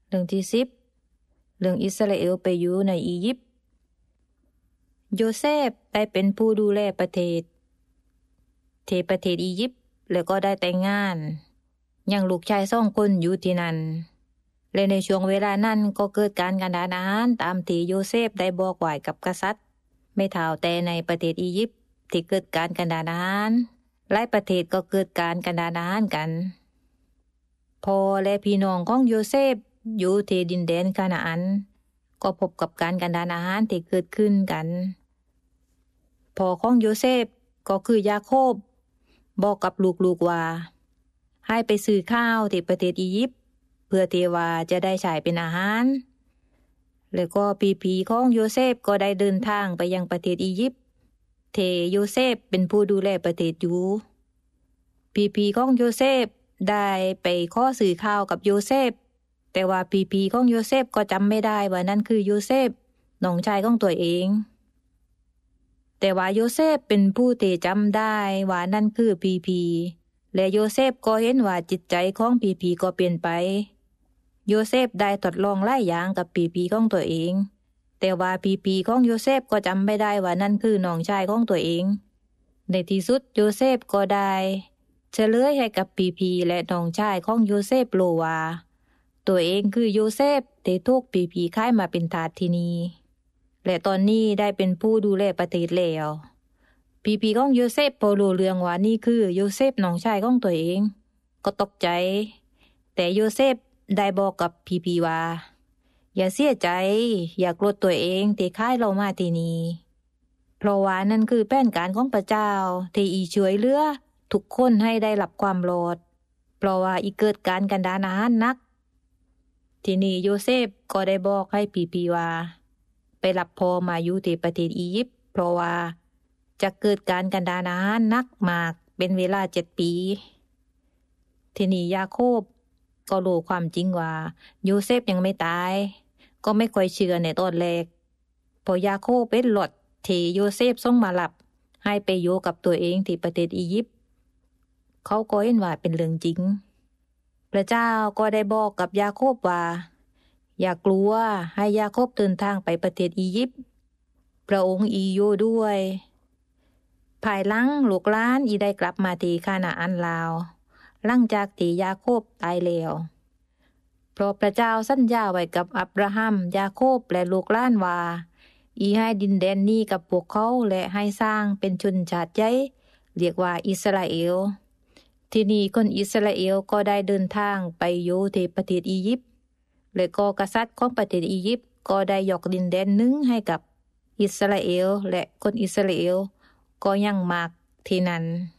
เรื่องที่10เรื่องอิสราเอลไปอยู่ในอียิปต์โยเซฟได้เป็นผู้ดูแลประเทศประเทศอียิปต์แล้วก็ได้แต่งงานยังลูกชาย2คนอยู่ที่นั่นและในช่วงเวลานั้นก็เกิดการกันดารอาหารตามที่โยเซฟได้บอกไว้กับกษัตริย์ไม่เท่าแต่ในประเทศอียิปต์ที่เกิดการกันดารอาหารหลายประเทศก็เกิดการกันดารอาหารกันพ่อและพี่น้องของโยเซฟอยู่ที่ดินแดนคานาอันก็พบกับการกันดารอาหารที่เกิดขึ้นกันพ่อของโยเซฟก็คือยาโคบบอกกับลูกๆว่าให้ไปซื้อข้าวที่ประเทศอียิปต์เพื่อที่ว่าจะได้ใช้เป็นอาหารแล้วก็พี่ๆของโยเซฟก็ได้เดินทางไปยังประเทศอียิปต์ที่โยเซฟเป็นผู้ดูแลประเทศอยู่พี่ๆของโยเซฟได้ไปขอซื้อข้าวกับโยเซฟแต่ว่าพี่ๆของโยเซฟก็จำไม่ได้ว่านั่นคือโยเซฟน้องชายของตัวเองแต่ว่าโยเซฟเป็นผู้ที่จำได้ว่านั่นคือพี่ๆและโยเซฟก็เห็นว่าจิตใจของพี่ๆก็เปลี่ยนไปโยเซฟได้ทดลองหลายอย่างกับพี่ๆของตัวเองแต่ว่าพี่ๆของโยเซฟก็จำไม่ได้ว่านั่นคือน้องชายของตัวเองในที่สุดโยเซฟก็ได้เฉลยให้กับพี่ๆและน้องชายของโยเซฟรู้ว่าตัวเองคือโยเซฟที่ถูกพี่ๆขายมาเป็นทาสที่นี่และตอนนี้ได้เป็นผู้ดูแลประเทศแล้วพี่ๆของโยเซฟพอรู้เรื่องว่านี่คือโยเซฟน้องชายของตัวเองก็ตกใจแต่โยเซฟได้บอกกับพี่ๆว่าอย่าเสียใจอย่าโกรธตัวเองที่ขายเรามาที่นี่เพราะว่านั่นคือแผนการของพระเจ้าที่ช่วยเหลือทุกคนให้ได้รับความรอดเพราะว่าเกิดการกันดารอาหารหนักทีนี้โยเซฟก็ได้บอกให้พี่ๆว่าไปรับพ่อมาอยู่ที่ประเทศอียิปต์เพราะว่าจะเกิดการกันดารอาหารหนักมากเป็นเวลา7 ปีทีนี้ยาโคบก็รู้ความจริงว่าโยเซฟยังไม่ตายก็ไม่ค่อยเชื่อในตอนแรกพอยาโคบเป็นหลอดที่โยเซฟส่งมารับให้ไปอยู่กับตัวเองที่ประเทศอียิปต์เขาก็เห็นว่าเป็นเรื่องจริงพระเจ้าก็ได้บอกกับยาโคบว่าอย่ากลัวให้ยาโคบเดินทางไปประเทศอียิปต์พระองค์อยู่ด้วยภายหลังลูกหลานได้กลับมาที่คานาอันลาวหลังจากที่ยาโคบตายแล้วเพราะพระเจ้าสัญญาไว้กับอับราฮัมยาโคบและลูกหลานว่าให้ดินแดนนี้กับพวกเขาและให้สร้างเป็นชนชาติใหญ่เรียกว่าอิสราเอลที่นี่คนอิสราเอลก็ได้เดินทางไปอยู่ที่ประเทศอียิปต์และก็กษัตริย์ของประเทศอียิปต์ก็ได้ยกดินแดนหนึ่งให้กับอิสราเอลและคนอิสราเอลก็ยังมากที่นั้น